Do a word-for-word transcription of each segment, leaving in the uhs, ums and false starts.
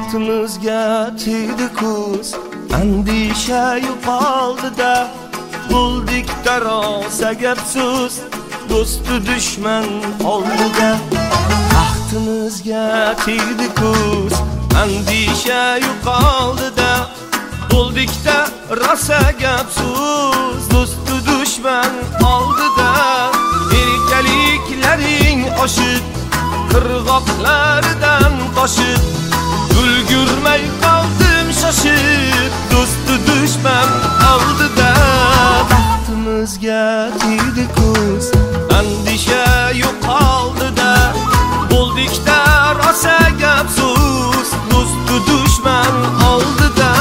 Baxtimizga tegdi ko'z, andisha yo'qoldi-da, bo'ldik tarosa gap so'z, do'stu dushman oldida. Baxtimizga tegdi ko'z, andisha yo'qoldi-da, bo'ldik tarosa gap so'z, do'stu dushman oldida. Erkaliklaring oshib, qirg'oqlardan toshib, ulgurmay qoldim shoshib, do'stu dushman oldida. Baxtimizga tegdi ko'z, andisha yo'qoldi-da, bo'ldik-da rosa gap so'z, do'stu dushman oldida.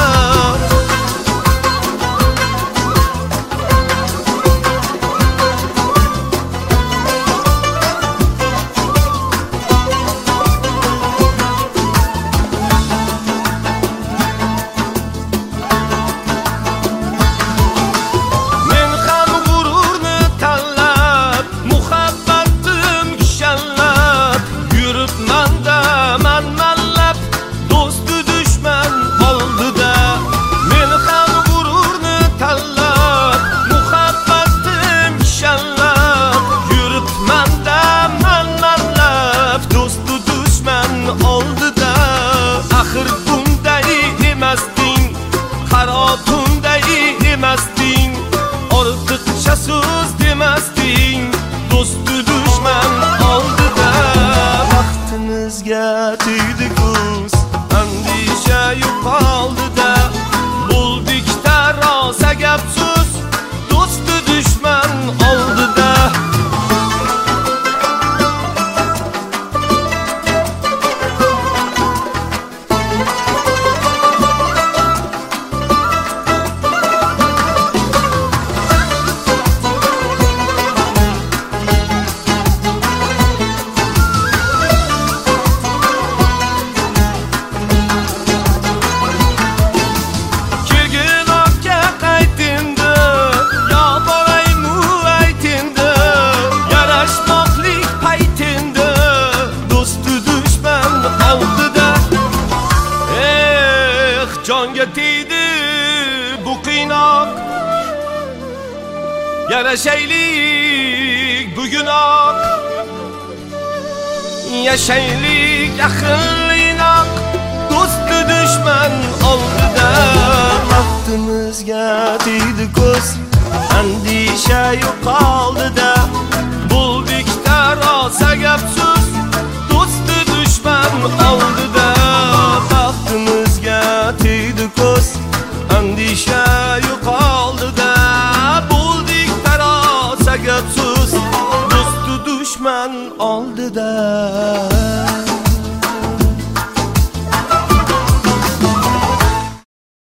Axir bunday emasding, qarotunday emasding, ortiqcha so'z demasding, do'stu dushman oldida. Baxtimizga tegdi ko'z, andisha yo'qoldi-da, bo'ldik-da rosa gap so'z, do'stu dushman oldida. Jonga tegdi bu qiynoq, yarashaylik bugunoq, yashaylik yaqinlinoq, do'stu dushman oldida. Baxtimizga tegdi ko'z, andisha yo'qoldi-da, bo'ldik-da rosa gap so'z, do'stu dushman oldida. Baxtimizga tegdi ko'z, andisha yo'qoldi-da, bo'ldik tarosa gap so'z, do'stu dushman oldida.